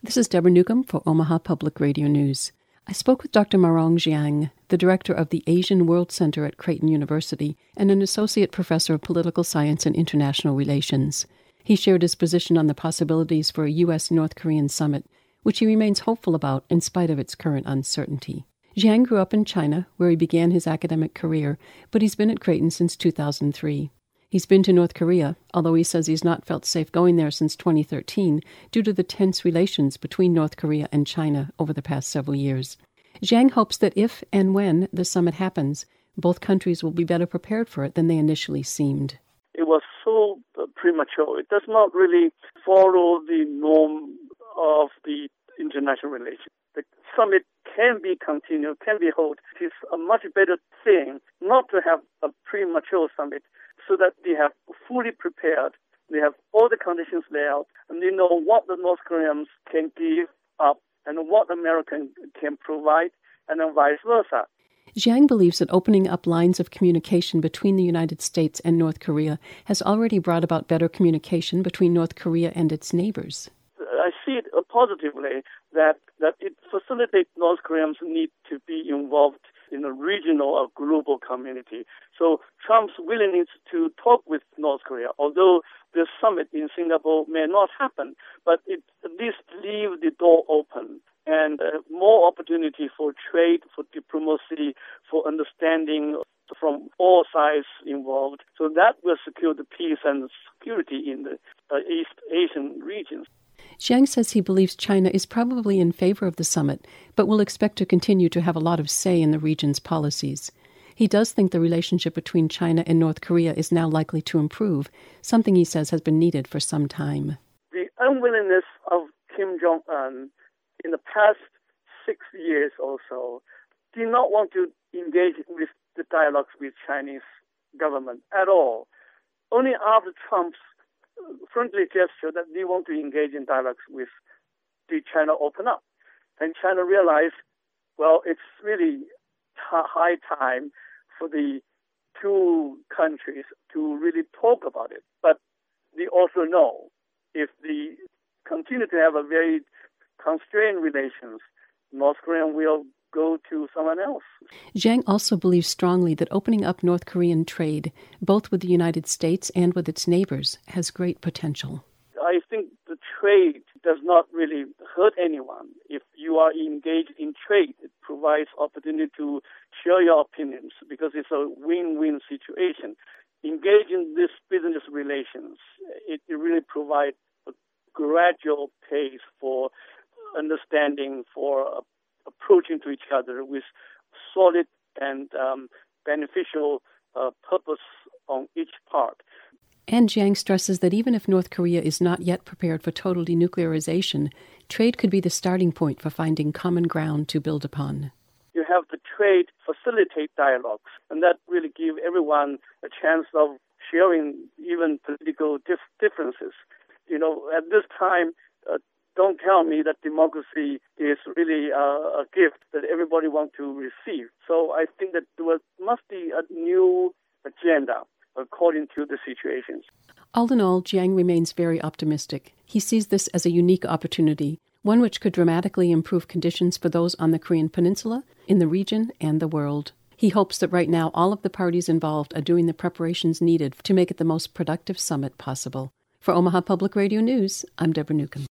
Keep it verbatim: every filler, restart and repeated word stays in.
This is Deborah Newcomb for Omaha Public Radio News. I spoke with Doctor Marong Jiang, the director of the Asian World Center at Creighton University and an associate professor of political science and international relations. He shared his position on the possibilities for a U S North Korean summit, which he remains hopeful about in spite of its current uncertainty. Jiang grew up in China, where he began his academic career, but he's been at Creighton since two thousand three. He's been to North Korea, although he says he's not felt safe going there since twenty thirteen due to the tense relations between North Korea and China over the past several years. Jiang hopes that if and when the summit happens, both countries will be better prepared for it than they initially seemed. It was so premature. It does not really follow the norm of the international relations. The summit can be continued, can be held. It is a much better thing not to have a premature summit, so that they have fully prepared, they have all the conditions laid out, and they know what the North Koreans can give up and what America can provide, and then vice versa. Jiang believes that opening up lines of communication between the United States and North Korea has already brought about better communication between North Korea and its neighbors. I see it positively that, that it facilitates North Koreans' need to be involved in a regional or global community. So Trump's willingness to talk with North Korea, although the summit in Singapore may not happen, but it at least leave the door open and uh, more opportunity for trade, for diplomacy, for understanding from all sides involved. So that will secure the peace and security in the uh, East Asian regions. Jiang says he believes China is probably in favor of the summit, but will expect to continue to have a lot of say in the region's policies. He does think the relationship between China and North Korea is now likely to improve, something he says has been needed for some time. The unwillingness of Kim Jong-un in the past six years or so did not want to engage with the dialogues with Chinese government at all. Only after Trump's friendly gesture that they want to engage in dialogues with the China open up. And China realized, well, it's really t- high time for the two countries to really talk about it. But they also know if they continue to have a very constrained relations, North Korea will go to someone else. Jiang also believes strongly that opening up North Korean trade, both with the United States and with its neighbors, has great potential. I think the trade does not really hurt anyone. If you are engaged in trade, it provides opportunity to share your opinions because it's a win-win situation. Engage in this business relations, it, it really provides a gradual pace for understanding, for uh, approaching to each other with solid and um, beneficial uh, purpose on each part. And Jiang stresses that even if North Korea is not yet prepared for total denuclearization, trade could be the starting point for finding common ground to build upon. You have the trade facilitate dialogues, and that really gives everyone a chance of sharing even political dif- differences. You know, at this time, uh, don't tell me that democracy is really uh, a gift that everybody wants to receive. So I think that there must be a new agenda according to the situations. All in all, Jiang remains very optimistic. He sees this as a unique opportunity, one which could dramatically improve conditions for those on the Korean Peninsula, in the region, and the world. He hopes that right now all of the parties involved are doing the preparations needed to make it the most productive summit possible. For Omaha Public Radio News, I'm Deborah Newcomb.